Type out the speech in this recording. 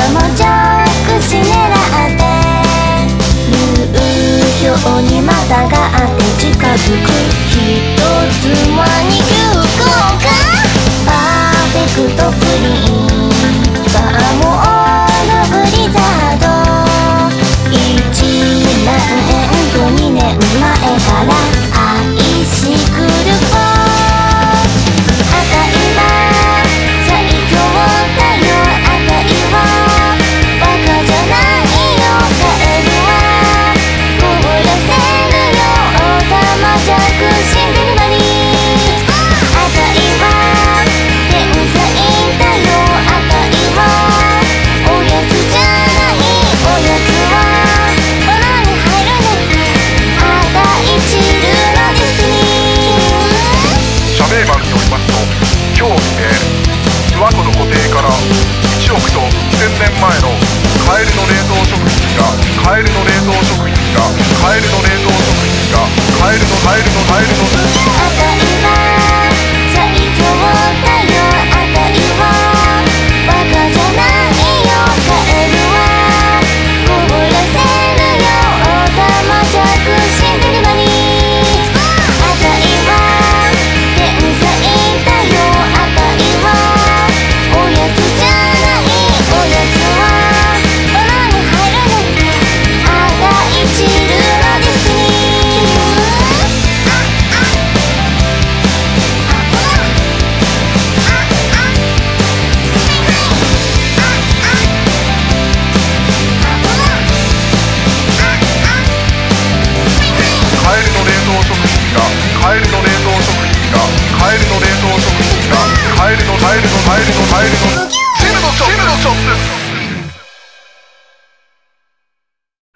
もジョークし狙って流氷にまたがって近づく人妻に急降下パーフェクトプリンバーモアのブリザード1何年と2年前から愛しくる子赤いは最強だよ赤いはバカじゃないよカエルは凍らせるよオタマジャクシンデレラリー赤いは天才だよ赤いはおやつじゃないおやつはボロに入るね赤いチルのディスニー社名版によりますと今日未明諏訪湖の湖底から1億と1000年前のカエルの冷凍食品がカエルの冷凍食品がカエルの冷凍食品がカエルのカエルのカエルの赤いは最強だよ赤いはバカじゃないよカエルは凍らせるよオタマジャクシンデレラリー赤いは天才だよ赤いはおやつじゃないおやつはボロに入るね赤いチルのディスニーカエルの冷凍食品がカエルの冷凍食品がカエルの冷凍食品がカエルのカエルのカエルのカエルのチルのチョップです。